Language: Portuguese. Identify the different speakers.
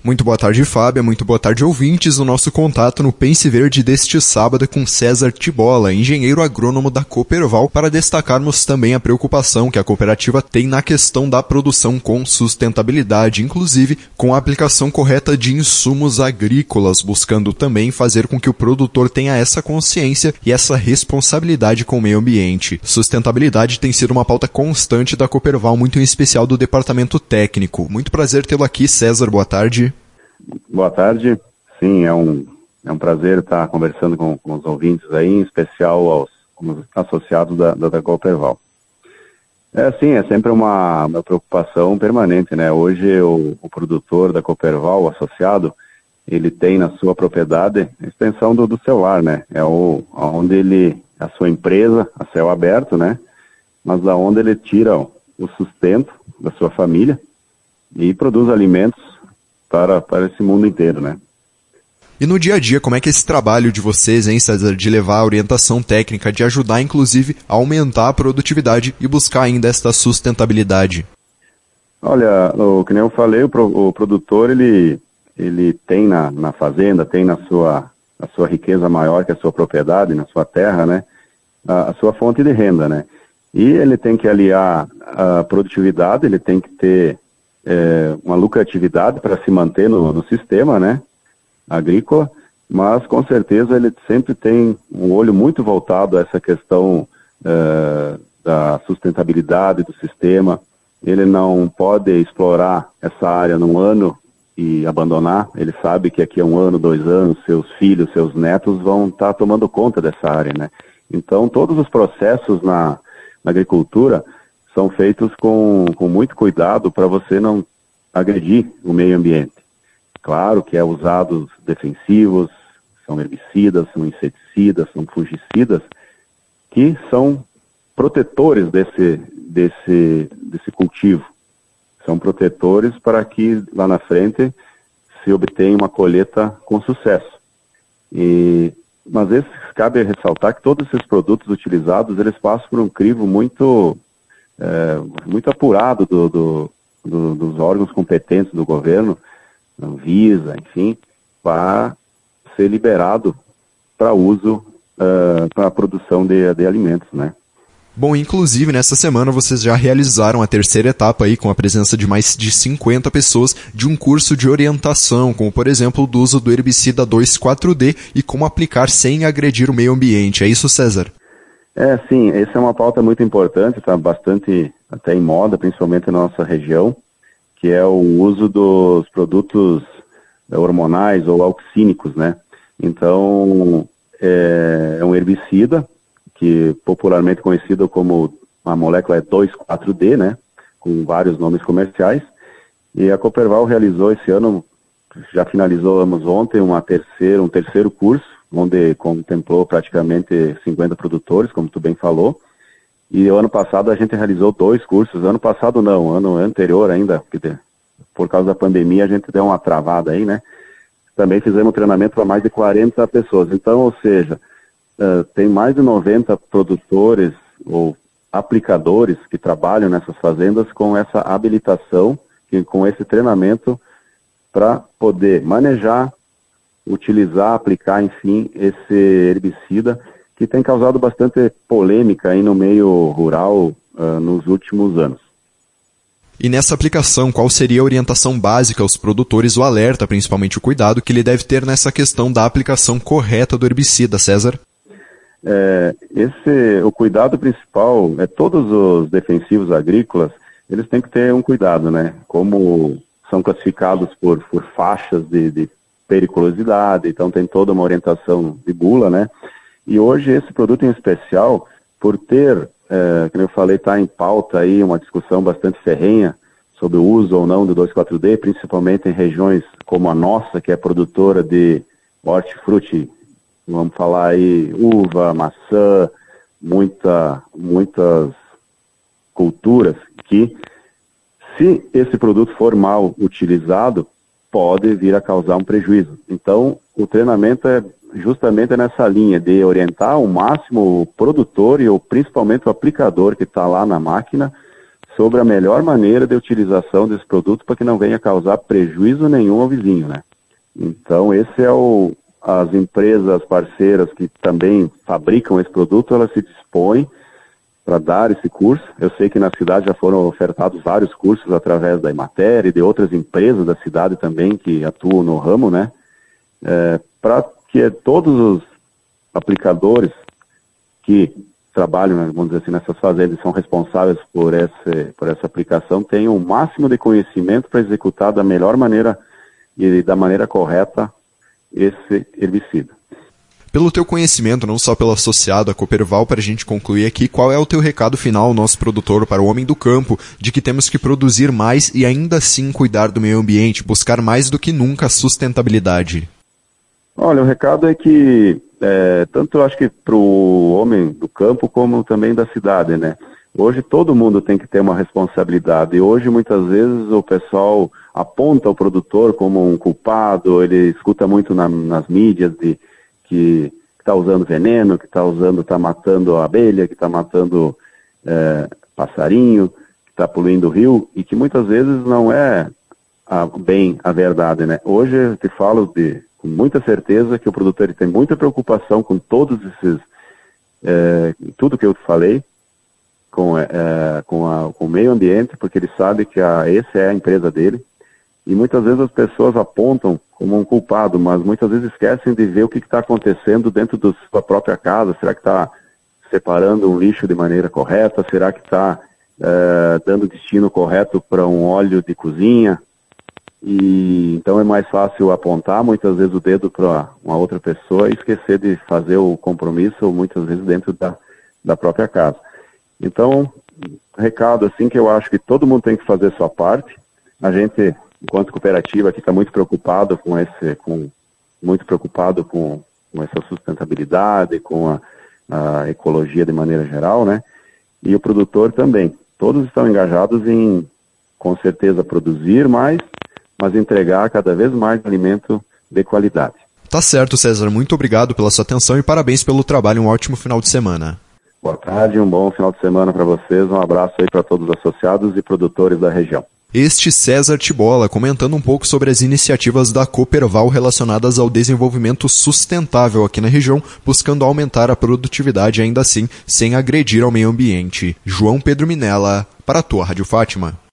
Speaker 1: Muito boa tarde, Fábio. Muito boa tarde, ouvintes. O nosso contato no Pense Verde deste sábado é com César Tibola, engenheiro agrônomo da Cooperval, para destacarmos também a preocupação que a cooperativa tem na questão da produção com sustentabilidade, inclusive com a aplicação correta de insumos agrícolas, buscando também fazer com que o produtor tenha essa consciência e essa responsabilidade com o meio ambiente. Sustentabilidade tem sido uma pauta constante da Cooperval, muito em especial do departamento técnico. Muito prazer tê-lo aqui, César. Boa tarde.
Speaker 2: Boa tarde. Sim, é um prazer estar conversando com os ouvintes aí, em especial aos associados da Cooperval. É sempre uma preocupação permanente, né? Hoje o produtor da Cooperval, o associado, ele tem na sua propriedade a extensão do celular, né? É onde a sua empresa, a céu aberto, né? Mas da onde ele tira o sustento da sua família e produz alimentos para esse mundo inteiro, né?
Speaker 1: E no dia a dia, como é que é esse trabalho de vocês, hein, César, de levar a orientação técnica, de ajudar, inclusive, a aumentar a produtividade e buscar ainda esta sustentabilidade?
Speaker 2: Olha, que nem eu falei, o produtor, ele tem na fazenda, tem na sua riqueza maior que a sua propriedade, na sua terra, né? A sua fonte de renda, né? E ele tem que aliar a produtividade, ele tem que ter uma lucratividade para se manter no sistema, né, agrícola, mas com certeza ele sempre tem um olho muito voltado a essa questão da sustentabilidade do sistema. Ele não pode explorar essa área num ano e abandonar. Ele sabe que aqui a 1 ano, 2 anos, seus filhos, seus netos vão estar tomando conta dessa área, né. Então todos os processos na agricultura são feitos com muito cuidado para você não agredir o meio ambiente. Claro que é usados defensivos, são herbicidas, são inseticidas, são fungicidas, que são protetores desse cultivo. São protetores para que lá na frente se obtenha uma colheita com sucesso. Mas cabe ressaltar que todos esses produtos utilizados, eles passam por um crivo muito apurado dos órgãos competentes do governo, Anvisa, enfim, para ser liberado para uso, para a produção de alimentos, né?
Speaker 1: Bom, inclusive nessa semana vocês já realizaram a terceira etapa aí com a presença de mais de 50 pessoas de um curso de orientação, como por exemplo o do uso do herbicida 2,4-D e como aplicar sem agredir o meio ambiente. É isso, César?
Speaker 2: Sim, essa é uma pauta muito importante, está bastante até em moda, principalmente na nossa região, que é o uso dos produtos hormonais ou auxínicos, né? Então, é um herbicida, que popularmente conhecido como a molécula é 2,4-D, né? Com vários nomes comerciais, e a Cooperval realizou esse ano, já finalizamos ontem, um terceiro curso, onde contemplou praticamente 50 produtores, como tu bem falou. E o ano passado a gente realizou 2 cursos. Ano passado não, ano anterior ainda, porque por causa da pandemia a gente deu uma travada aí, né? Também fizemos treinamento para mais de 40 pessoas. Então, ou seja, tem mais de 90 produtores ou aplicadores que trabalham nessas fazendas com essa habilitação, com esse treinamento para poder manejar, utilizar, aplicar, enfim, esse herbicida que tem causado bastante polêmica aí no meio rural nos últimos anos.
Speaker 1: E nessa aplicação, qual seria a orientação básica aos produtores, o alerta, principalmente o cuidado, que ele deve ter nessa questão da aplicação correta do herbicida, César?
Speaker 2: O cuidado principal todos os defensivos agrícolas, eles têm que ter um cuidado, né? Como são classificados por faixas de periculosidade, então tem toda uma orientação de bula, né? E hoje esse produto em especial, por ter, como eu falei, está em pauta aí uma discussão bastante ferrenha sobre o uso ou não do 2,4-D, principalmente em regiões como a nossa, que é produtora de hortifruti, vamos falar aí uva, maçã, muitas culturas que, se esse produto for mal utilizado, pode vir a causar um prejuízo. Então, o treinamento é justamente nessa linha de orientar ao máximo o produtor e principalmente o aplicador que está lá na máquina, sobre a melhor maneira de utilização desse produto para que não venha causar prejuízo nenhum ao vizinho, né? Então, esse é as empresas parceiras que também fabricam esse produto, elas se dispõem para dar esse curso. Eu sei que na cidade já foram ofertados vários cursos através da Emater e de outras empresas da cidade também que atuam no ramo, né? Para que todos os aplicadores que trabalham, vamos dizer assim, nessas fazendas e são responsáveis por essa aplicação tenham o máximo de conhecimento para executar da melhor maneira e da maneira correta esse herbicida.
Speaker 1: Pelo teu conhecimento, não só pelo associado à Cooperval, para a gente concluir aqui, qual é o teu recado final ao nosso produtor, para o homem do campo, de que temos que produzir mais e ainda assim cuidar do meio ambiente, buscar mais do que nunca a sustentabilidade?
Speaker 2: Olha, o recado é que, tanto eu acho que para o homem do campo como também da cidade, né? Hoje todo mundo tem que ter uma responsabilidade. E hoje muitas vezes o pessoal aponta o produtor como um culpado, ele escuta muito nas mídias de que está usando veneno, que está matando a abelha, que está matando passarinho, que está poluindo o rio, e que muitas vezes não é bem a verdade, né? Hoje eu te falo com muita certeza que o produtor ele tem muita preocupação com todos esses, tudo que eu falei, com o meio ambiente, porque ele sabe que essa é a empresa dele, e muitas vezes as pessoas apontam como um culpado, mas muitas vezes esquecem de ver o que está acontecendo dentro da sua própria casa. Será que está separando um lixo de maneira correta? Será que está dando destino correto para um óleo de cozinha? E então é mais fácil apontar muitas vezes o dedo para uma outra pessoa e esquecer de fazer o compromisso, muitas vezes dentro da própria casa. Então, recado assim que eu acho que todo mundo tem que fazer a sua parte. A gente, enquanto cooperativa, aqui está muito preocupado com essa sustentabilidade, com a ecologia de maneira geral, né? E o produtor também. Todos estão engajados em, com certeza, produzir mais, mas entregar cada vez mais alimento de qualidade.
Speaker 1: Tá certo, César. Muito obrigado pela sua atenção e parabéns pelo trabalho. Um ótimo final de semana.
Speaker 2: Boa tarde, um bom final de semana para vocês. Um abraço aí para todos os associados e produtores da região.
Speaker 1: Este César Tibola comentando um pouco sobre as iniciativas da Cooperval relacionadas ao desenvolvimento sustentável aqui na região, buscando aumentar a produtividade ainda assim, sem agredir ao meio ambiente. João Pedro Minella, para a tua Rádio Fátima.